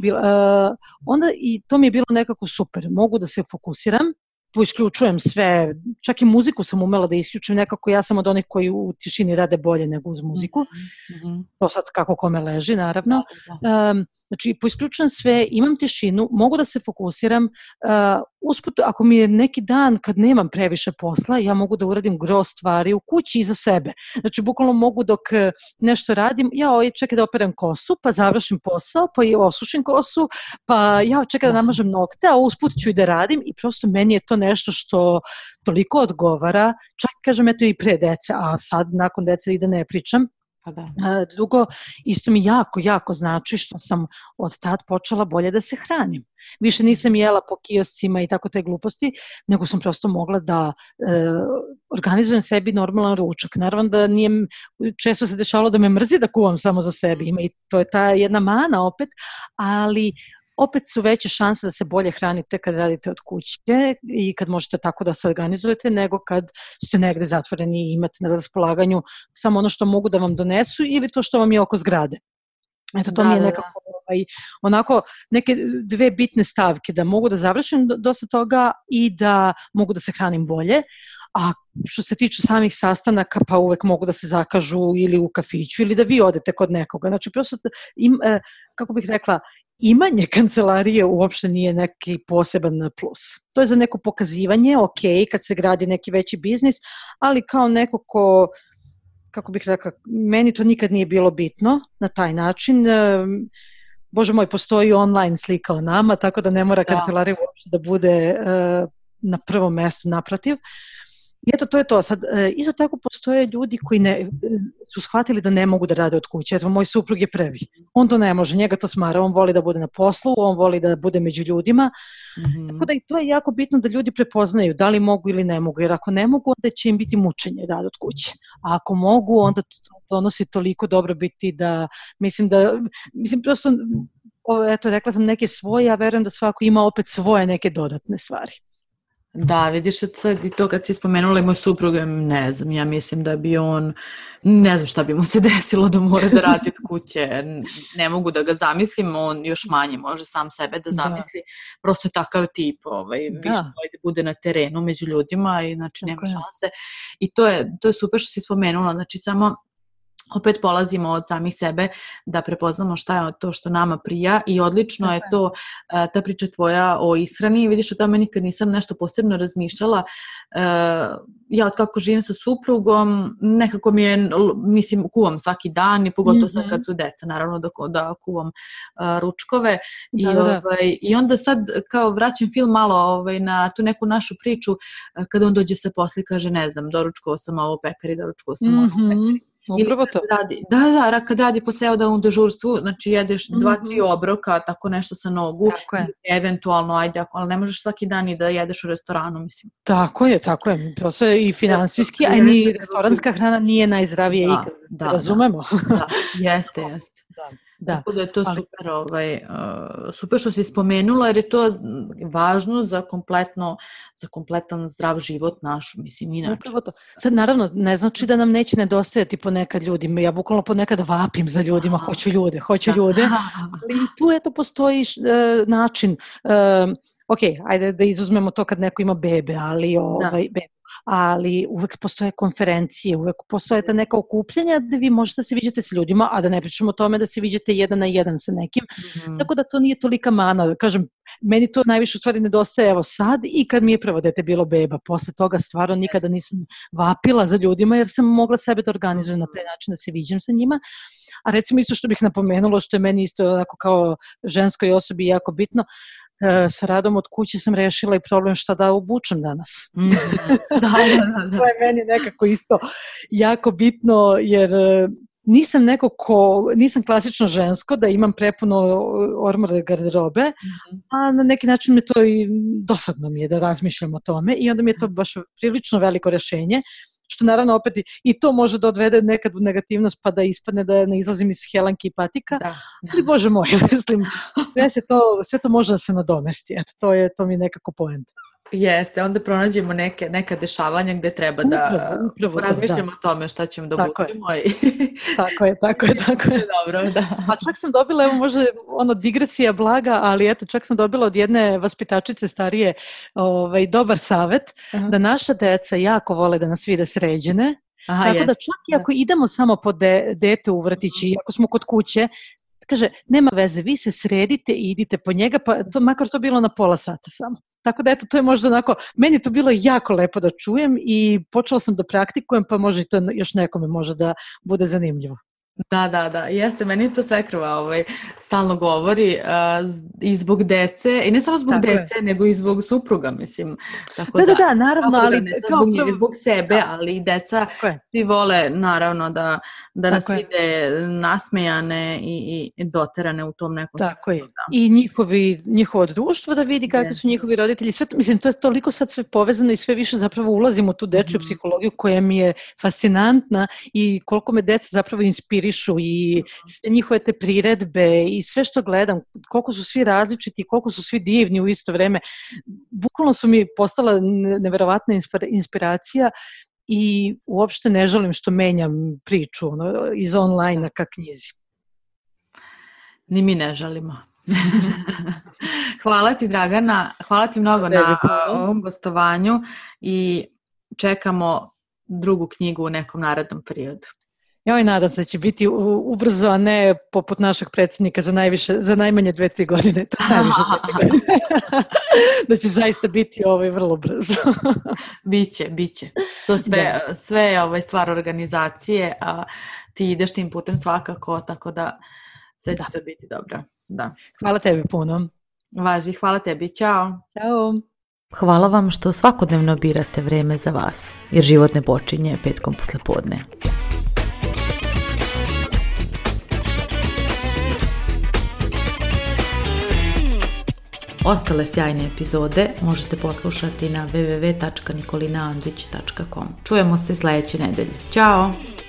onda i to mi je bilo nekako super. Mogu da se fokusiram, tu isključujem sve, čak i muziku sam umela da isključujem, nekako ja sam od onih koji u tišini rade bolje nego uz muziku, to sad kako kome leži naravno, znači poisključujem sve, imam tišinu, mogu da se fokusiram, usput ako mi je neki dan kad nemam previše posla, ja mogu da uradim gro stvari u kući i za sebe, znači bukvalno mogu dok nešto radim, čekaj da operem kosu, pa završim posao, pa i osušim kosu, pa čekaj da namažem nokte, a usput ću i da radim i prosto meni je to nešto što toliko odgovara, čak kažem eto i pre dece, a sad nakon dece i da ne pričam. Drugo, isto mi jako, jako znači što sam od tad počela bolje da se hranim. Više nisam jela po kioscima i tako te gluposti, nego sam prosto mogla da organizujem sebi normalan ručak. Naravno da nije, često se dešavalo da me mrzi da kuvam samo za sebi, ima i to je ta jedna mana opet, ali opet su veće šanse da se bolje hranite kad radite od kuće i kad možete tako da se organizujete nego kad ste negde zatvoreni i imate na raspolaganju samo ono što mogu da vam donesu ili to što vam je oko zgrade. Eto, to mi je nekako onako neke dve bitne stavke, da mogu da završim dosta toga i da mogu da se hranim bolje. A što se tiče samih sastanaka, pa uvek mogu da se zakažu ili u kafiću ili da vi odete kod nekoga. Znači, prosto, kako bih rekla, imanje kancelarije uopšte nije neki poseban plus. To je za neko pokazivanje, ok, kad se gradi neki veći biznis, ali kao neko ko, kako bih rekla, meni to nikad nije bilo bitno na taj način. Bože moj, postoji online slika o nama, tako da ne mora kancelarija uopšte da bude na prvom mestu, naprotiv. I eto, to je to. Sad, isto tako postoje ljudi koji su shvatili da ne mogu da rade od kuće. Eto, moj suprug je prvi. On to ne može, njega to smara. On voli da bude na poslu, on voli da bude među ljudima. Tako da i to je jako bitno da ljudi prepoznaju da li mogu ili ne mogu. Jer ako ne mogu, onda će im biti mučenje rad od kuće. A ako mogu, onda to donosi toliko dobrobiti da, mislim prosto, eto, rekla sam neke svoje, ja verujem da svako ima opet svoje neke dodatne stvari. Da, vidiš sad i to kad si spomenula i moj suprug, ne znam, ja mislim da bi on, ne znam šta bi mu se desilo da mora da radi od kuće, ne mogu da ga zamislim, on još manje može sam sebe da zamisli, prosto je takav tip, više voli da bude na terenu među ljudima i znači nema šanse i to je super što si spomenula, znači samo opet polazimo od samih sebe da prepoznamo šta je to što nama prija i odlično je to, ta priča tvoja o ishrani, vidiš o tome nikad nisam nešto posebno razmišljala, ja od kako živim sa suprugom, nekako mi je, mislim, kuvam svaki dan i pogotovo sad kad su deca, naravno da kuvam ručkove i onda sad kao vraćam film malo na tu neku našu priču, kada on dođe se posle i kaže, ne znam, doručkovao sam ovo u pekari, doručkovao sam ovo u pekari. Upravo to. Kad radi po ceo dan u dežurstvu, znači jedeš 2-3 obroka, tako nešto sa nogu, eventualno, ajde, ali ne možeš svaki dan i da jedeš u restoranu, mislim. Tako je. To je i finansijski, a ni restoranska hrana nije najzdravije ikad. Razumemo? Da, jeste. Tako da je to super, super što si spomenula, jer je to važno za kompletan zdrav život naš, mislim, inače. Upravo to. Sad, naravno, ne znači da nam neće nedostajati ponekad ljudima. Ja bukvalno ponekad vapim za ljudima, hoću ljude. Ali tu eto postoji način. Ok, ajde da izuzmemo to kad neko ima bebe, ali uvek postoje konferencije, uvek postoje ta neka okupljanja da vi možete da se viđate s ljudima, a da ne pričamo o tome da se viđate 1 na 1 sa nekim, tako da to nije tolika mana. Kažem, meni to najviše u stvari nedostaje evo sad i kad mi je prvo dete bilo beba, posle toga stvarno nikada nisam vapila za ljudima jer sam mogla sebe da organizujem na taj način da se viđem sa njima. A recimo isto što bih napomenula, što je meni isto onako kao ženskoj osobi jako bitno, sa radom od kuće sam rešila i problem šta da obučem danas. Da. To je meni nekako isto jako bitno, jer nisam klasično žensko da imam prepuno ormara garderobe, a na neki način me to i dosadno mi je da razmišljam o tome i onda mi je to baš prilično veliko rešenje, što naravno opet i to može da odvede nekad u negativnost pa da ispadne da ne izlazim iz helanke i patika, ali Bože moj, mislim, sve to može da se nadomesti, eto, to mi je nekako poenta. Jeste, onda pronađemo neka dešavanja gde treba da razmišljamo o tome šta ćemo da budemo. Tako je. Dobro, da. A čak sam dobila, evo može digresija blaga, ali eto, čak sam dobila od jedne vaspitačice starije dobar savet, da naša deca jako vole da nas vide sređene, tako da čak i ako idemo samo po dete u vrtići, ako smo kod kuće, kaže, nema veze, vi se sredite i idite po njega, pa makar to bilo na pola sata samo. Tako da eto, to je možda onako, meni to bilo jako lepo da čujem i počela sam da praktikujem, pa može i to još nekome može da bude zanimljivo. Da, jeste, meni to svekrva stalno govori i zbog dece, i ne samo zbog dece, nego i zbog supruga, mislim. Da, naravno, ali... Ne samo zbog njega, zbog sebe, ali i deca svi vole, naravno, da nas vide nasmejane i doterane u tom nekom svijetu. Tako je. I njihovo društvo da vidi kakvi su njihovi roditelji. Sve, mislim, to je toliko sad sve povezano i sve više zapravo ulazimo u tu dečju psihologiju koja mi je fascinantna i koliko me deca zapravo inspirišu i sve njihove te priredbe i sve što gledam, koliko su svi različiti, koliko su svi divni u isto vreme. Bukvalno su mi postala neverovatna inspiracija i uopšte ne želim što menjam priču iz online-a ka knjizi. Ni mi ne želimo. Hvala ti, Dragana, hvala ti mnogo na ovom gostovanju i čekamo drugu knjigu u nekom narednom periodu. Ja nadam se da će biti ubrzo, a ne poput našeg predsjednika za najmanje 2-3 godine. To je najviše 2-3 godine. Da će zaista biti vrlo brzo. Biće. To sve je stvar organizacije, a ti ideš tim putem svakako, tako da sve će to biti dobro. Da. Hvala tebi puno. Važi, hvala tebi. Ćao. Ćao. Hvala vam što svakodnevno birate vreme za vas, jer život ne počinje petkom poslijepodne. Ostale sjajne epizode možete poslušati na www.nikolinaandrić.com. Čujemo se sljedeće nedelje. Ćao!